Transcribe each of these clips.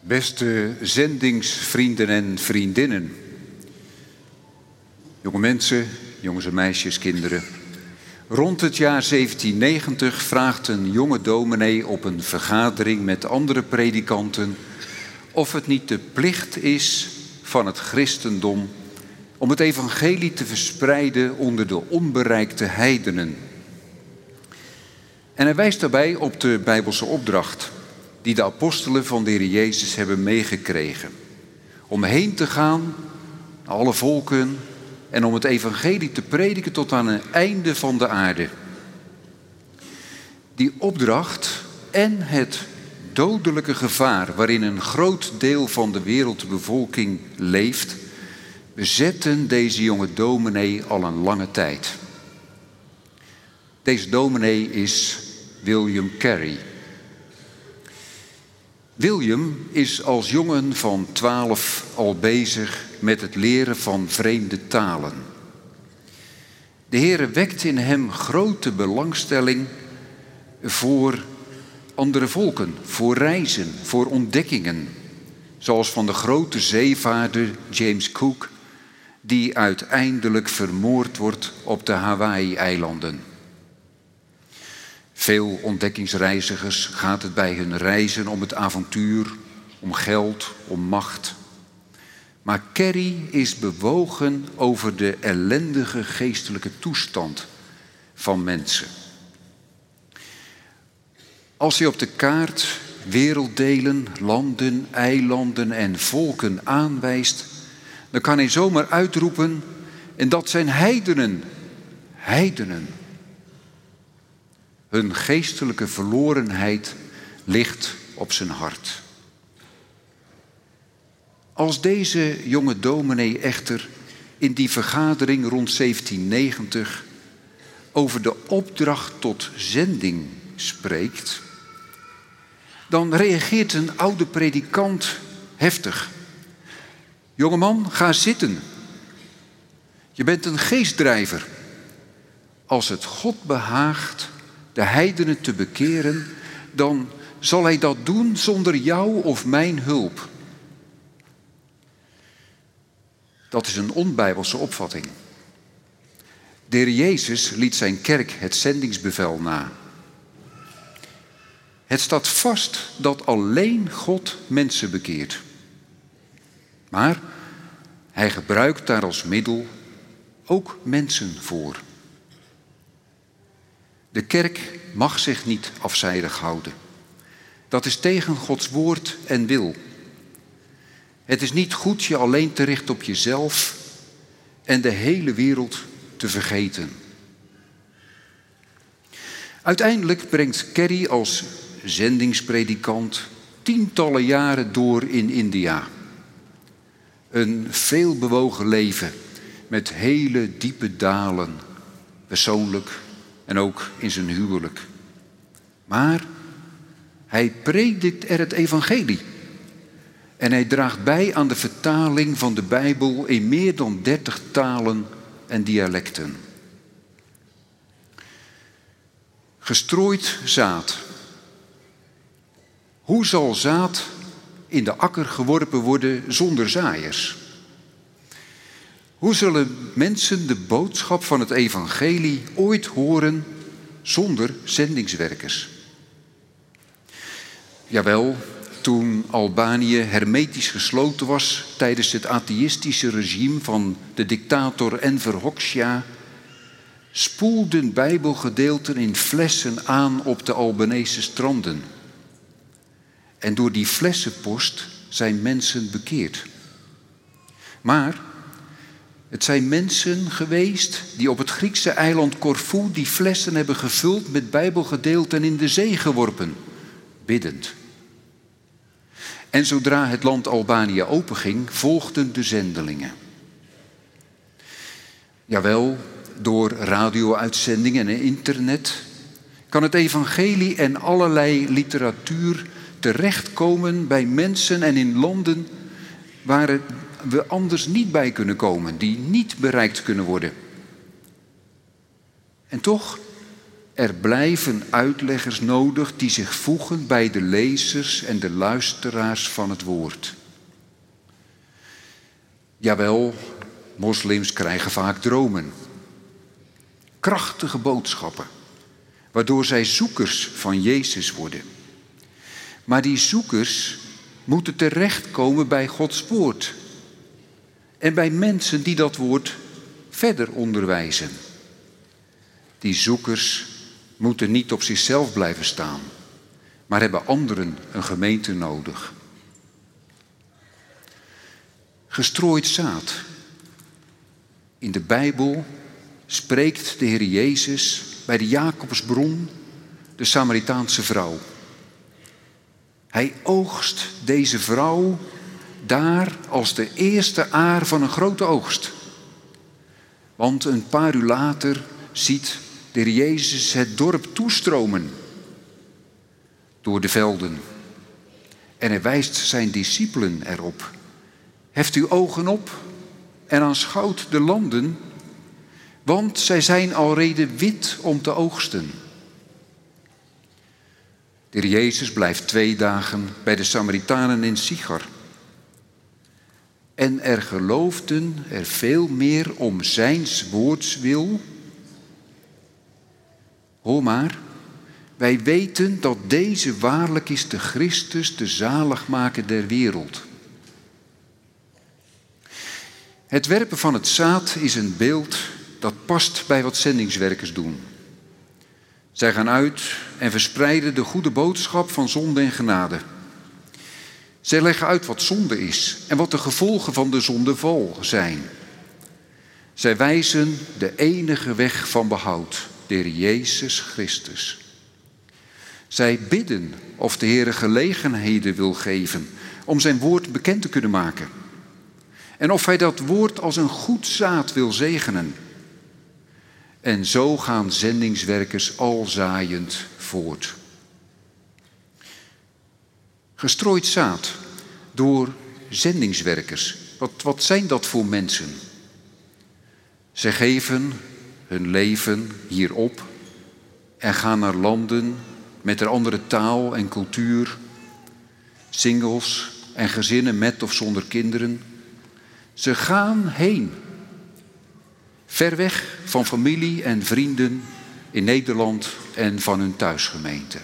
Beste zendingsvrienden en vriendinnen, jonge mensen, jongens en meisjes, kinderen. Rond het jaar 1790 vraagt een jonge dominee op een vergadering met andere predikanten of het niet de plicht is van het christendom om het evangelie te verspreiden onder de onbereikte heidenen. En hij wijst daarbij op de Bijbelse opdracht die de apostelen van de Heer Jezus hebben meegekregen. Om heen te gaan naar alle volken en om het evangelie te prediken tot aan het einde van de aarde. Die opdracht en het dodelijke gevaar waarin een groot deel van de wereldbevolking leeft, bezetten deze jonge dominee al een lange tijd. Deze dominee is William Carey. William is als jongen van 12 al bezig met het leren van vreemde talen. De Heere wekt in hem grote belangstelling voor andere volken, voor reizen, voor ontdekkingen. Zoals van de grote zeevaarder James Cook, die uiteindelijk vermoord wordt op de Hawaï-eilanden. Veel ontdekkingsreizigers gaat het bij hun reizen om het avontuur, om geld, om macht. Maar Carey is bewogen over de ellendige geestelijke toestand van mensen. Als hij op de kaart werelddelen, landen, eilanden en volken aanwijst, dan kan hij zomaar uitroepen: en dat zijn heidenen, heidenen. Hun geestelijke verlorenheid ligt op zijn hart. Als deze jonge dominee echter in die vergadering rond 1790 over de opdracht tot zending spreekt, dan reageert een oude predikant heftig. Jongeman, ga zitten. Je bent een geestdrijver. Als het God behaagt de heidenen te bekeren, dan zal hij dat doen zonder jou of mijn hulp. Dat is een onbijbelse opvatting. De Heer Jezus liet zijn kerk het zendingsbevel na. Het staat vast dat alleen God mensen bekeert. Maar hij gebruikt daar als middel ook mensen voor. De kerk mag zich niet afzijdig houden. Dat is tegen Gods woord en wil. Het is niet goed je alleen te richten op jezelf en de hele wereld te vergeten. Uiteindelijk brengt Carey als zendingspredikant tientallen jaren door in India. Een veelbewogen leven met hele diepe dalen, persoonlijk en ook in zijn huwelijk. Maar hij predikt er het evangelie. En hij draagt bij aan de vertaling van de Bijbel in meer dan 30 talen en dialecten. Gestrooid zaad. Hoe zal zaad in de akker geworpen worden zonder zaaiers? Hoe zullen mensen de boodschap van het evangelie ooit horen zonder zendingswerkers? Jawel, toen Albanië hermetisch gesloten was tijdens het atheïstische regime van de dictator Enver Hoxha, spoelden Bijbelgedeelten in flessen aan op de Albanese stranden. En door die flessenpost zijn mensen bekeerd. Maar het zijn mensen geweest die op het Griekse eiland Corfu die flessen hebben gevuld met Bijbelgedeelten in de zee geworpen, biddend. En zodra het land Albanië openging, volgden de zendelingen. Jawel, door radio-uitzendingen en internet kan het evangelie en allerlei literatuur terechtkomen bij mensen en in landen waar we anders niet bij kunnen komen, die niet bereikt kunnen worden. En toch, Er blijven uitleggers nodig die zich voegen bij de lezers en de luisteraars van het woord. Jawel, moslims krijgen vaak dromen. Krachtige boodschappen, waardoor zij zoekers van Jezus worden. Maar die zoekers moeten terechtkomen bij Gods woord. En bij mensen die dat woord verder onderwijzen. Die zoekers moeten niet op zichzelf blijven staan, maar hebben anderen een gemeente nodig. Gestrooid zaad. In de Bijbel spreekt de Heer Jezus bij de Jacobsbron de Samaritaanse vrouw. Hij oogst deze vrouw daar als de eerste aar van een grote oogst. Want een paar uur later ziet de Heer Jezus het dorp toestromen door de velden. En hij wijst zijn discipelen erop. Heft uw ogen op en aanschouwt de landen, want zij zijn alrede wit om te oogsten. De Heer Jezus blijft 2 dagen bij de Samaritanen in Sichar. En er geloofden er veel meer om zijns woords wil. Hoor maar, wij weten dat deze waarlijk is de Christus, de zaligmaker der wereld. Het werpen van het zaad is een beeld dat past bij wat zendingswerkers doen. Zij gaan uit en verspreiden de goede boodschap van zonde en genade. Zij leggen uit wat zonde is en wat de gevolgen van de zondeval zijn. Zij wijzen de enige weg van behoud, de Heer Jezus Christus. Zij bidden of de Heer gelegenheden wil geven om zijn woord bekend te kunnen maken. En of hij dat woord als een goed zaad wil zegenen. En zo gaan zendingswerkers al zaaiend voort. Gestrooid zaad door zendingswerkers. Wat zijn dat voor mensen? Zij geven hun leven hierop en gaan naar landen met een andere taal en cultuur. Singles en gezinnen met of zonder kinderen. Ze gaan heen. Ver weg van familie en vrienden in Nederland en van hun thuisgemeente.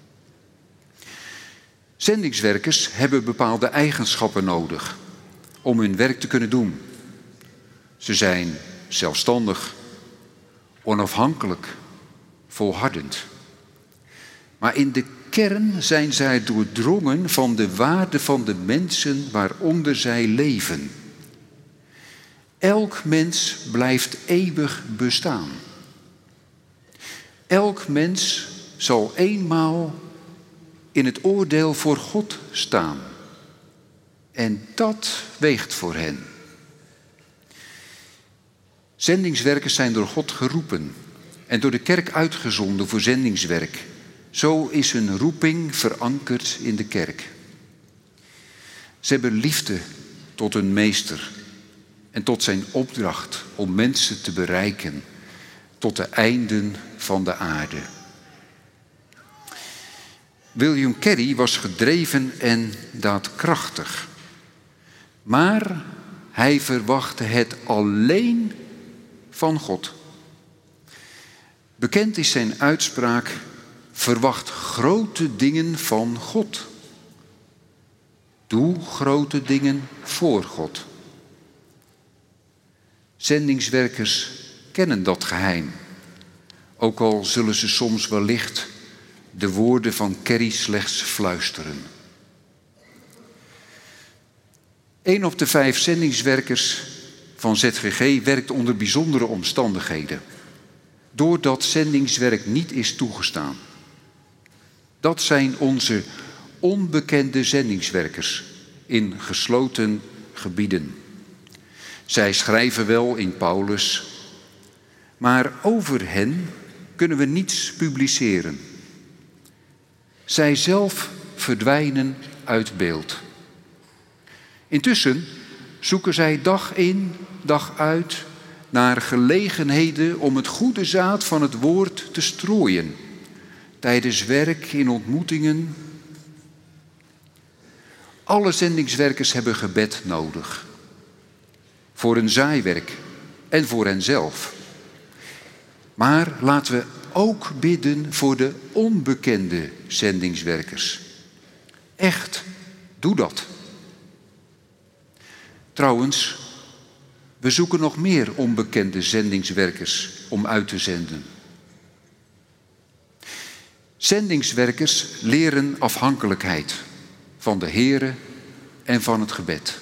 Zendingswerkers hebben bepaalde eigenschappen nodig om hun werk te kunnen doen. Ze zijn zelfstandig, onafhankelijk, volhardend. Maar in de kern zijn zij doordrongen van de waarde van de mensen waaronder zij leven. Elk mens blijft eeuwig bestaan. Elk mens zal eenmaal in het oordeel voor God staan. En dat weegt voor hen. Zendingswerkers zijn door God geroepen en door de kerk uitgezonden voor zendingswerk. Zo is hun roeping verankerd in de kerk. Ze hebben liefde tot hun meester en tot zijn opdracht om mensen te bereiken tot de einden van de aarde. William Carey was gedreven en daadkrachtig. Maar hij verwachtte het alleen van God. Bekend is zijn uitspraak: verwacht grote dingen van God. Doe grote dingen voor God. Zendingswerkers kennen dat geheim. Ook al zullen ze soms wellicht de woorden van Carey slechts fluisteren. 1 op de 5 zendingswerkers van ZGG werkt onder bijzondere omstandigheden. Doordat zendingswerk niet is toegestaan. Dat zijn onze onbekende zendingswerkers in gesloten gebieden. Zij schrijven wel in Paulus, maar over hen kunnen we niets publiceren. Zij zelf verdwijnen uit beeld. Intussen zoeken zij dag in, dag uit naar gelegenheden om het goede zaad van het woord te strooien. Tijdens werk, in ontmoetingen. Alle zendingswerkers hebben gebed nodig. Voor hun zaaiwerk en voor henzelf. Maar laten we ook bidden voor de onbekende zendingswerkers. Echt, doe dat. Trouwens, we zoeken nog meer onbekende zendingswerkers om uit te zenden. Zendingswerkers leren afhankelijkheid van de Heere en van het gebed.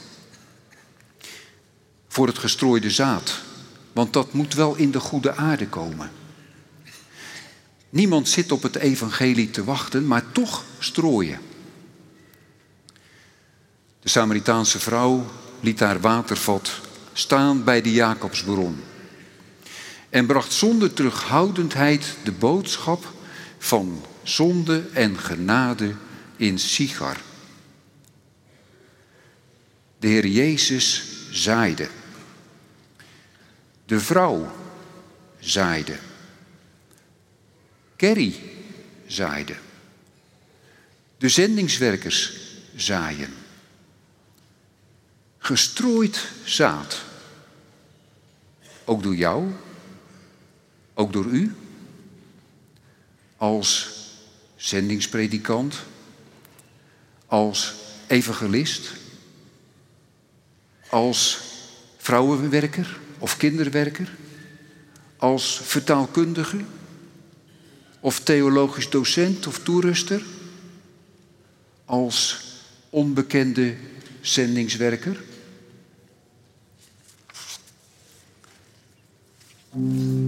Voor het gestrooide zaad, want dat moet wel in de goede aarde komen. Niemand zit op het evangelie te wachten, maar toch strooien. De Samaritaanse vrouw liet haar watervat staan bij de Jacobsbron en bracht zonder terughoudendheid de boodschap van zonde en genade in Sichar. De Heer Jezus zaaide. De vrouw zaaide. Kerry zaaide. De zendingswerkers zaaien. Gestrooid zaad. Ook door jou, ook door u, als zendingspredikant, als evangelist, als vrouwenwerker of kinderwerker, als vertaalkundige of theologisch docent of toeruster, als onbekende zendingswerker.